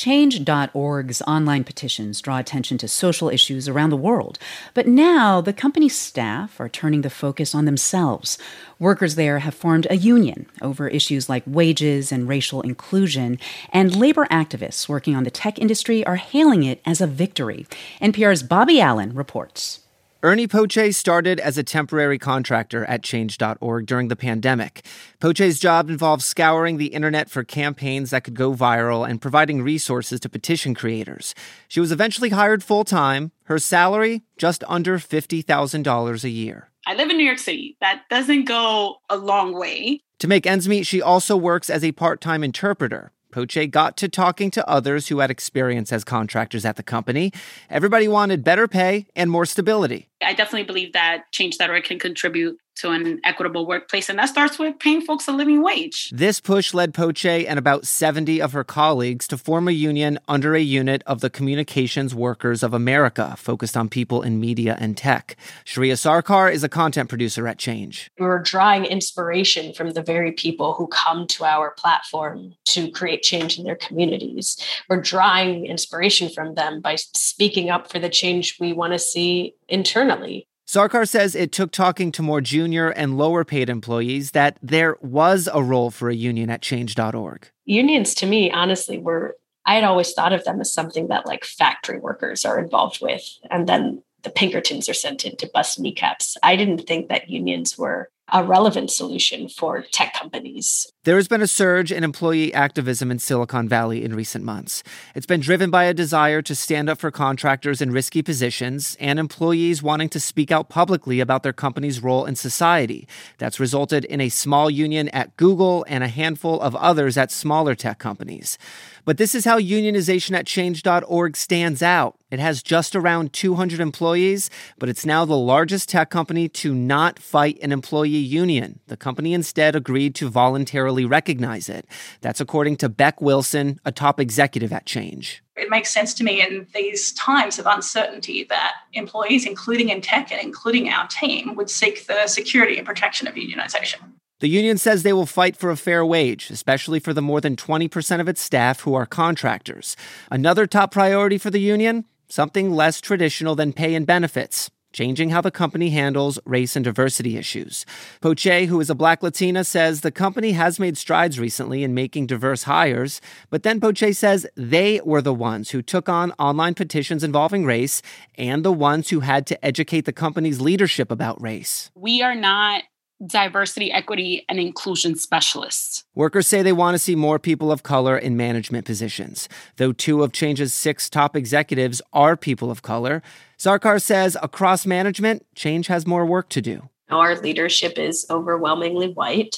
Change.org's online petitions draw attention to social issues around the world. But now the company's staff are turning the focus on themselves. Workers there have formed a union over issues like wages and racial inclusion, and labor activists working on the tech industry are hailing it as a victory. NPR's Bobby Allen reports. Ernie Poche started as a temporary contractor at Change.org during the pandemic. Poche's job involved scouring the internet for campaigns that could go viral and providing resources to petition creators. She was eventually hired full-time. Her salary, just under $50,000 a year. I live in New York City. That doesn't go a long way. To make ends meet, she also works as a part-time interpreter. Poche got to talking to others who had experience as contractors at the company. Everybody wanted better pay and more stability. I definitely believe that Change.org can contribute to an equitable workplace, and that starts with paying folks a living wage. This push led Poche and about 70 of her colleagues to form a union under a unit of the Communications Workers of America, focused on people in media and tech. Shreya Sarkar is a content producer at Change. We're drawing inspiration from the very people who come to our platform to create change in their communities. We're drawing inspiration from them by speaking up for the change we want to see internally. Sarkar says it took talking to more junior and lower paid employees that there was a role for a union at Change.org. Unions, to me, honestly, I had always thought of them as something that like factory workers are involved with, and then the Pinkertons are sent in to bust kneecaps. I didn't think that unions were a relevant solution for tech companies. There has been a surge in employee activism in Silicon Valley in recent months. It's been driven by a desire to stand up for contractors in risky positions and employees wanting to speak out publicly about their company's role in society. That's resulted in a small union at Google and a handful of others at smaller tech companies. But this is how unionization at Change.org stands out. It has just around 200 employees, but it's now the largest tech company to not fight an employee union. The company instead agreed to voluntarily recognize it. That's according to Beck Wilson, a top executive at Change. It makes sense to me in these times of uncertainty that employees, including in tech and including our team, would seek the security and protection of unionization. The union says they will fight for a fair wage, especially for the more than 20% of its staff who are contractors. Another top priority for the union? Something less traditional than pay and benefits. Changing how the company handles race and diversity issues. Poche, who is a Black Latina, says the company has made strides recently in making diverse hires, but then Poche says they were the ones who took on online petitions involving race and the ones who had to educate the company's leadership about race. We are not diversity, equity, and inclusion specialists. Workers say they want to see more people of color in management positions. Though 2 of Change's 6 top executives are people of color, Sarkar says across management, Change has more work to do. Our leadership is overwhelmingly white,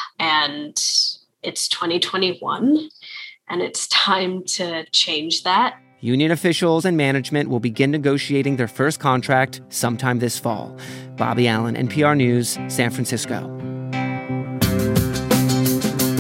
and it's 2021, and it's time to change that. Union officials and management will begin negotiating their first contract sometime this fall. Bobby Allen, NPR News, San Francisco.